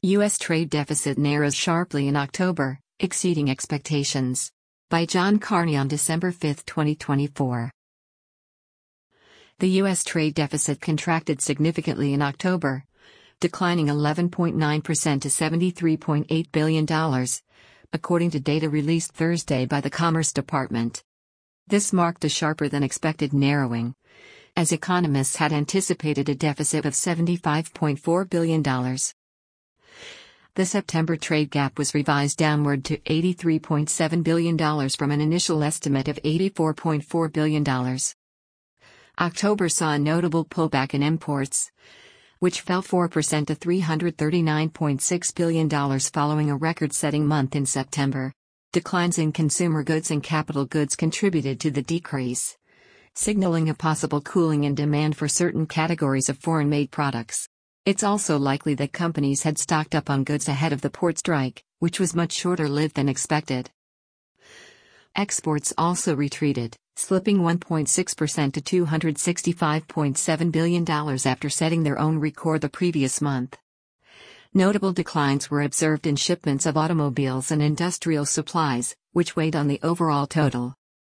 U.S. trade deficit narrows sharply in October, exceeding expectations. By John Carney on December 5, 2024. The U.S. trade deficit contracted significantly in October, declining 11.9% to $73.8 billion, according to data released Thursday by the Commerce Department. This marked a sharper-than-expected narrowing, as economists had anticipated a deficit of $75.4 billion. The September trade gap was revised downward to $83.7 billion from an initial estimate of $84.4 billion. October saw a notable pullback in imports, which fell 4% to $339.6 billion following a record-setting month in September. Declines in consumer goods and capital goods contributed to the decrease, signaling a possible cooling in demand for certain categories of foreign-made products. It's also likely that companies had stocked up on goods ahead of the port strike, which was much shorter-lived than expected. Exports also retreated, slipping 1.6% to $265.7 billion after setting their own record the previous month. Notable declines were observed in shipments of automobiles and industrial supplies, which weighed on the overall total.